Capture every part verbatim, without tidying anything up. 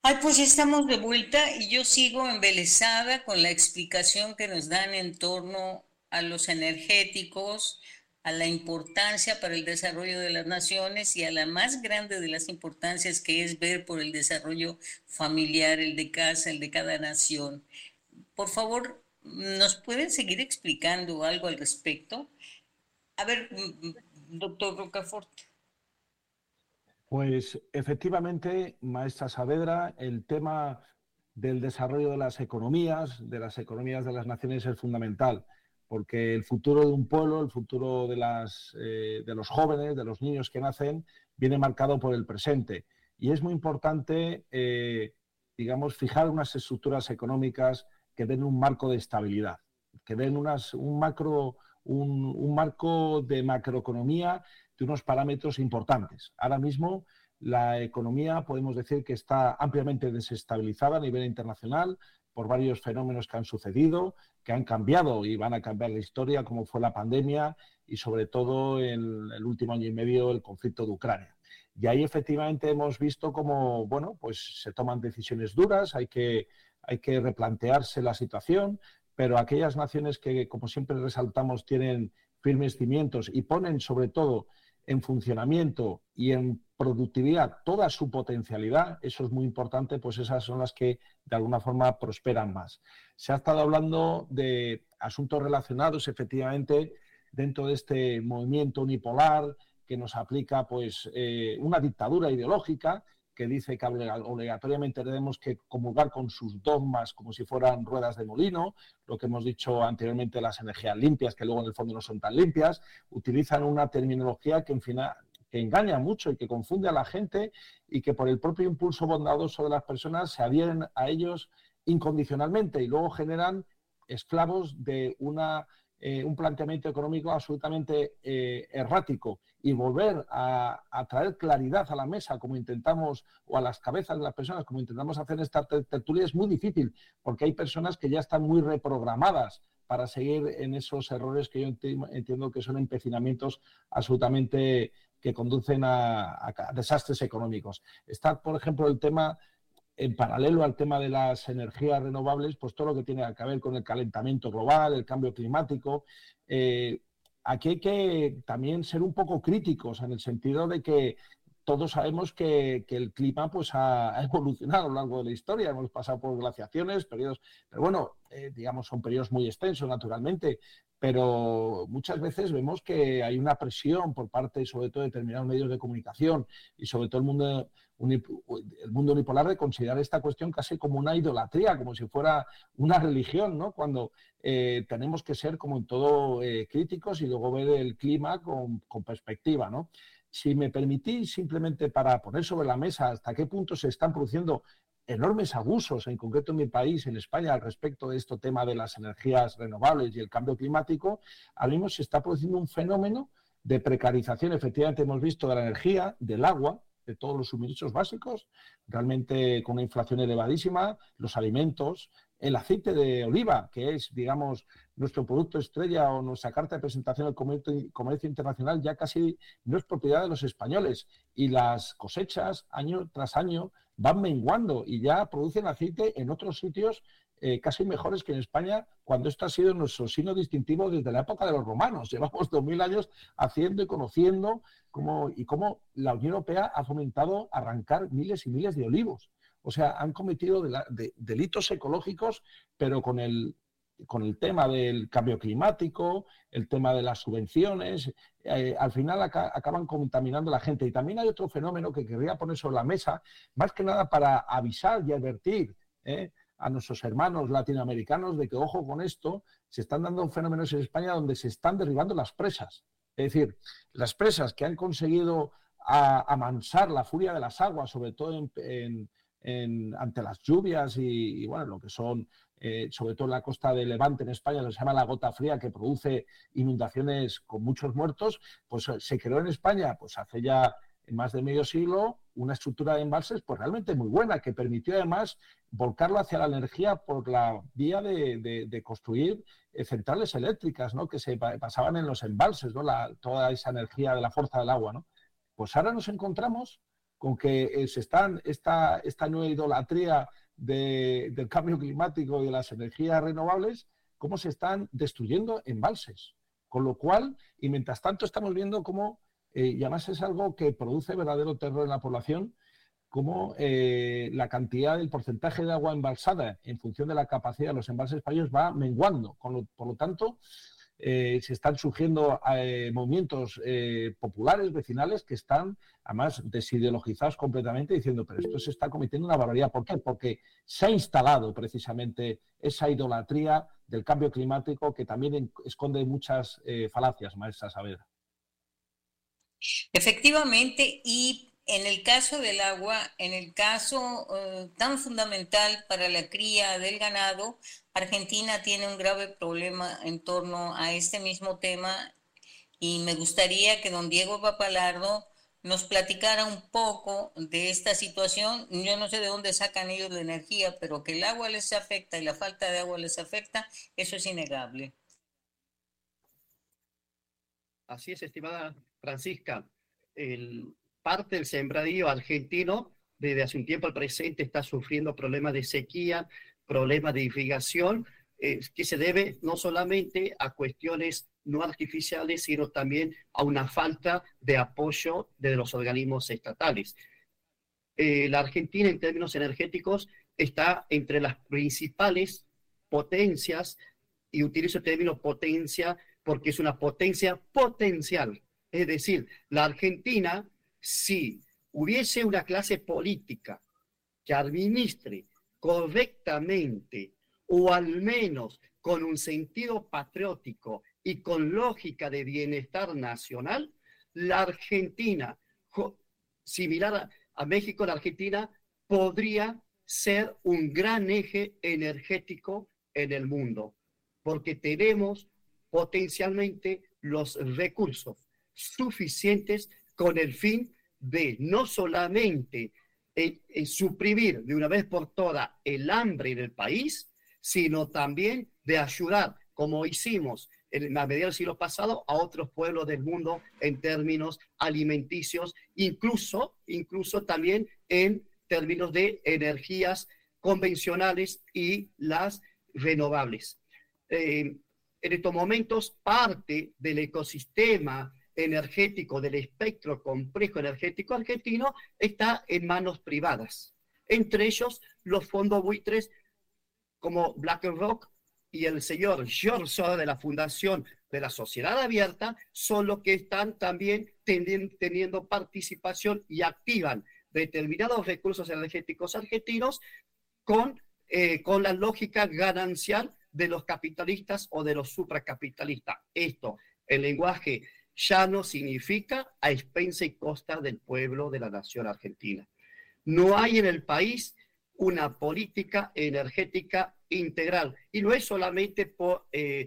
Ay, pues ya estamos de vuelta y yo sigo embelesada con la explicación que nos dan en torno a los energéticos, a la importancia para el desarrollo de las naciones y a la más grande de las importancias que es ver por el desarrollo familiar, el de casa, el de cada nación. Por favor, ¿nos pueden seguir explicando algo al respecto? A ver, mm, mm, doctor Rocafort. Pues efectivamente, maestra Saavedra, el tema del desarrollo de las economías, de las economías de las naciones es fundamental, porque el futuro de un pueblo, el futuro de, las, eh, de los jóvenes, de los niños que nacen, viene marcado por el presente. Y es muy importante, eh, digamos, fijar unas estructuras económicas que den un marco de estabilidad, que den unas, un, macro, un, un marco de macroeconomía de unos parámetros importantes. Ahora mismo la economía podemos decir que está ampliamente desestabilizada a nivel internacional por varios fenómenos que han sucedido, que han cambiado y van a cambiar la historia, como fue la pandemia y sobre todo en el último año y medio el conflicto de Ucrania. Y ahí efectivamente hemos visto cómo, bueno, pues se toman decisiones duras, hay que, hay que replantearse la situación, pero aquellas naciones que, como siempre resaltamos, tienen firmes cimientos y ponen sobre todo en funcionamiento y en productividad toda su potencialidad, eso es muy importante, pues esas son las que de alguna forma prosperan más. Se ha estado hablando de asuntos relacionados, efectivamente, dentro de este movimiento unipolar que nos aplica pues eh, una dictadura ideológica que dice que obligatoriamente tenemos que comulgar con sus dogmas como si fueran ruedas de molino, lo que hemos dicho anteriormente, las energías limpias, que luego en el fondo no son tan limpias, utilizan una terminología que, en final, que engaña mucho y que confunde a la gente y que por el propio impulso bondadoso de las personas se adhieren a ellos incondicionalmente y luego generan esclavos de una eh, un planteamiento económico absolutamente eh, errático y volver a, a traer claridad a la mesa como intentamos, o a las cabezas de las personas como intentamos hacer en esta tertulia es muy difícil, porque hay personas que ya están muy reprogramadas para seguir en esos errores que yo entiendo que son empecinamientos absolutamente que conducen a, a desastres económicos. Está, por ejemplo, el tema en paralelo al tema de las energías renovables, pues todo lo que tiene que ver con el calentamiento global, el cambio climático. Eh, aquí hay que también ser un poco críticos en el sentido de que todos sabemos que, que el clima pues, ha, ha, evolucionado a lo largo de la historia. Hemos pasado por glaciaciones, periodos, pero bueno, eh, digamos, son periodos muy extensos, naturalmente, pero muchas veces vemos que hay una presión por parte, sobre todo, de determinados medios de comunicación y sobre todo el mundo, el mundo unipolar de considerar esta cuestión casi como una idolatría, como si fuera una religión, ¿no? Cuando eh, tenemos que ser, como en todo, eh, críticos y luego ver el clima con, con perspectiva, ¿no? Si me permitís, simplemente para poner sobre la mesa hasta qué punto se están produciendo enormes abusos, en concreto en mi país, en España, al respecto de este tema de las energías renovables y el cambio climático, ahora mismo se está produciendo un fenómeno de precarización, efectivamente hemos visto, de la energía, del agua, de todos los suministros básicos, realmente con una inflación elevadísima, los alimentos, el aceite de oliva, que es, digamos, nuestro producto estrella o nuestra carta de presentación del comercio, comercio internacional, ya casi no es propiedad de los españoles y las cosechas año tras año van menguando y ya producen aceite en otros sitios eh, casi mejores que en España, cuando esto ha sido nuestro signo distintivo desde la época de los romanos. Llevamos dos mil años haciendo y conociendo cómo, y cómo la Unión Europea ha fomentado arrancar miles y miles de olivos. O sea, han cometido de la, de, delitos ecológicos, pero con el, con el tema del cambio climático, el tema de las subvenciones, eh, al final acá, acaban contaminando a la gente. Y también hay otro fenómeno que querría poner sobre la mesa, más que nada para avisar y advertir ¿eh? a nuestros hermanos latinoamericanos de que, ojo con esto, se están dando fenómenos en España donde se están derribando las presas. Es decir, las presas que han conseguido a, amansar la furia de las aguas, sobre todo en, en En, ante las lluvias y, y bueno, lo que son, eh, sobre todo en la costa de Levante en España, lo que se llama la gota fría, que produce inundaciones con muchos muertos, pues se creó en España pues hace ya más de medio siglo una estructura de embalses pues realmente muy buena, que permitió además volcarlo hacia la energía por la vía de, de, de construir eh, centrales eléctricas, ¿no? Que se pasaban en los embalses, ¿no? La, toda esa energía de la fuerza del agua, ¿no? Pues ahora nos encontramos con que eh, se están, esta, esta nueva idolatría de, del cambio climático y de las energías renovables, cómo se están destruyendo embalses. Con lo cual, y mientras tanto estamos viendo cómo, eh, y además es algo que produce verdadero terror en la población, cómo eh, la cantidad, el porcentaje de agua embalsada en función de la capacidad de los embalses españoles va menguando. Con lo, por lo tanto, eh, se están surgiendo eh, movimientos eh, populares, vecinales, que están además desideologizados completamente, diciendo, pero esto se está cometiendo una barbaridad. ¿Por qué? Porque se ha instalado precisamente esa idolatría del cambio climático que también esconde muchas eh, falacias, maestra Saavedra. Efectivamente, y en el caso del agua, en el caso uh, tan fundamental para la cría del ganado, Argentina tiene un grave problema en torno a este mismo tema y me gustaría que don Diego Papalardo nos platicara un poco de esta situación. Yo no sé de dónde sacan ellos la energía, pero que el agua les afecta y la falta de agua les afecta, eso es innegable. Así es, estimada Francisca. El, parte del sembradío argentino, desde hace un tiempo al presente, está sufriendo problemas de sequía, problemas de irrigación, eh, que se debe no solamente a cuestiones no artificiales, sino también a una falta de apoyo de los organismos estatales. Eh, la Argentina, en términos energéticos, está entre las principales potencias, y utilizo el término potencia porque es una potencia potencial. Es decir, la Argentina, si hubiese una clase política que administre correctamente o al menos con un sentido patriótico y con lógica de bienestar nacional, la Argentina, similar a, a México, la Argentina podría ser un gran eje energético en el mundo, porque tenemos potencialmente los recursos suficientes con el fin de no solamente eh, eh, suprimir de una vez por todas el hambre en el país, sino también de ayudar, como hicimos en la medida del siglo pasado, a otros pueblos del mundo en términos alimenticios, incluso, incluso también en términos de energías convencionales y las renovables. Eh, en estos momentos, parte del ecosistema energético, del espectro complejo energético argentino, está en manos privadas. Entre ellos, los fondos buitres como BlackRock y el señor George Soros de la Fundación de la Sociedad Abierta son los que están también teniendo, teniendo participación y activan determinados recursos energéticos argentinos con, eh, con la lógica ganancial de los capitalistas o de los supracapitalistas. Esto, el lenguaje llano, significa a expensa y costa del pueblo de la nación argentina. No hay en el país una política energética integral, y no es solamente por eh,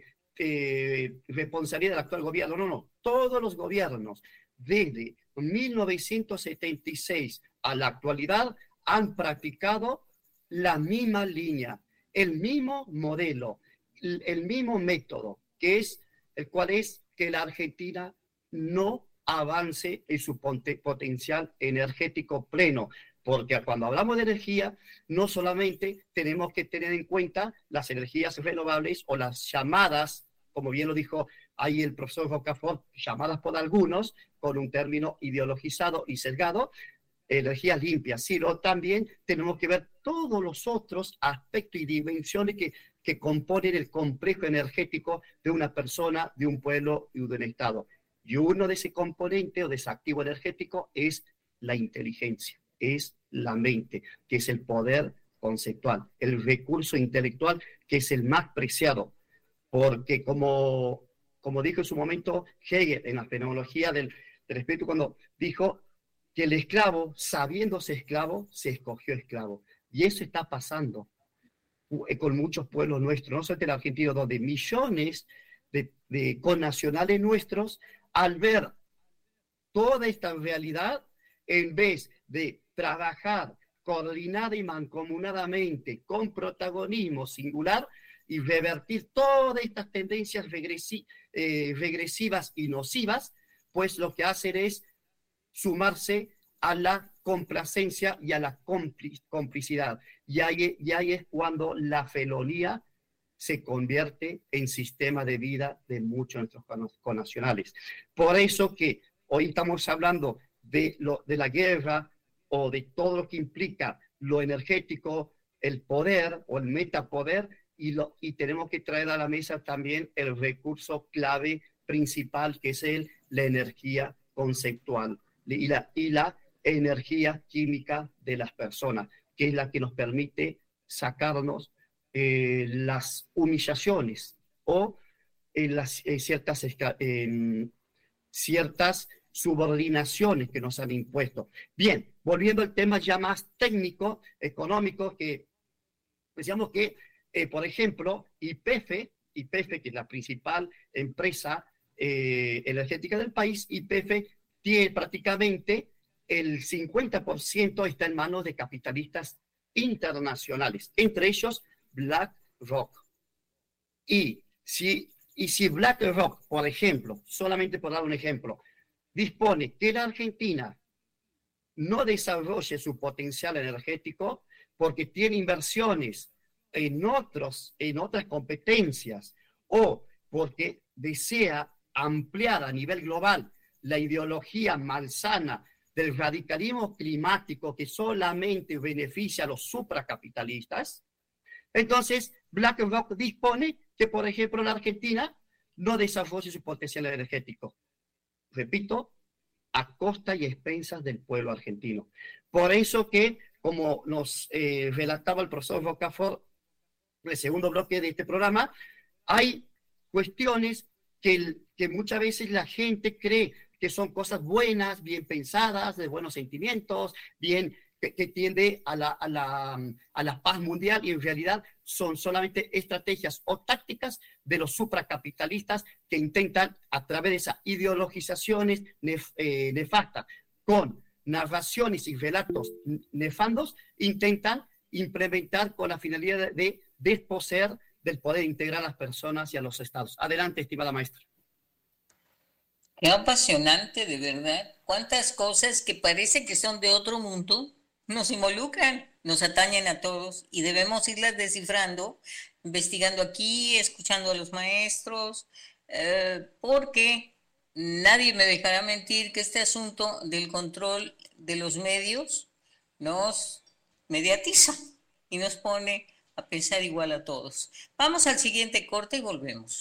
eh, responsabilidad del actual gobierno, no, no, todos los gobiernos desde mil novecientos setenta y seis a la actualidad han practicado la misma línea, el mismo modelo, el, el mismo método, que es el cual es que la Argentina no avance en su potencial energético pleno, porque cuando hablamos de energía, no solamente tenemos que tener en cuenta las energías renovables o las llamadas, como bien lo dijo ahí el profesor Rocafort, llamadas por algunos, con un término ideologizado y sesgado, energías limpias, sino también tenemos que ver todos los otros aspectos y dimensiones que, que componen el complejo energético de una persona, de un pueblo y de un Estado. Y uno de ese componente o de ese activo energético es la inteligencia, es la mente, que es el poder conceptual, el recurso intelectual, que es el más preciado, porque como, como dijo en su momento Hegel en la fenomenología del, del espíritu, cuando dijo que el esclavo, sabiéndose esclavo, se escogió esclavo. Y eso está pasando con muchos pueblos nuestros, no solamente en Argentina, donde millones de, de connacionales nuestros, al ver toda esta realidad, en vez de trabajar coordinada y mancomunadamente con protagonismo singular y revertir todas estas tendencias regresi eh, regresivas y nocivas, pues lo que hacen es sumarse a la complacencia y a la complicidad. Y ahí, y ahí es cuando la felonía se convierte en sistema de vida de muchos de nuestros connacionales. Por eso que hoy estamos hablando de, lo, de la guerra o de todo lo que implica lo energético, el poder o el metapoder, y, lo, y tenemos que traer a la mesa también el recurso clave principal, que es el, la energía conceptual y la, y la energía química de las personas, que es la que nos permite sacarnos eh, las humillaciones o eh, las, eh, ciertas, eh, ciertas subordinaciones que nos han impuesto. Bien, volviendo al tema ya más técnico, económico, que decíamos que, eh, por ejemplo, Y P F, Y P F, que es la principal empresa eh, energética del país, Y P F tiene prácticamente el cincuenta por ciento está en manos de capitalistas internacionales, entre ellos BlackRock. Y si, y si BlackRock, por ejemplo, solamente por dar un ejemplo, dispone que la Argentina no desarrolle su potencial energético porque tiene inversiones en, otros, en otras competencias o porque desea ampliar a nivel global la ideología malsana del radicalismo climático que solamente beneficia a los supracapitalistas, entonces BlackRock dispone que, por ejemplo, la Argentina no desarrolle su potencial energético. Repito, a costa y expensas del pueblo argentino. Por eso que, como nos eh, relataba el profesor Rocafort en el segundo bloque de este programa, hay cuestiones que, el, que muchas veces la gente cree que son cosas buenas, bien pensadas, de buenos sentimientos, bien que, que tiende a la, a, la, a la paz mundial, y en realidad son solamente estrategias o tácticas de los supracapitalistas que intentan, a través de esas ideologizaciones nef, eh, nefastas, con narraciones y relatos nefandos, intentan implementar con la finalidad de, de desposeer del poder integral a las personas y a los estados. Adelante, estimada maestra. Qué apasionante, de verdad. Cuántas cosas que parece que son de otro mundo nos involucran, nos atañen a todos y debemos irlas descifrando, investigando aquí, escuchando a los maestros, eh, porque nadie me dejará mentir que este asunto del control de los medios nos mediatiza y nos pone a pensar igual a todos. Vamos al siguiente corte y volvemos.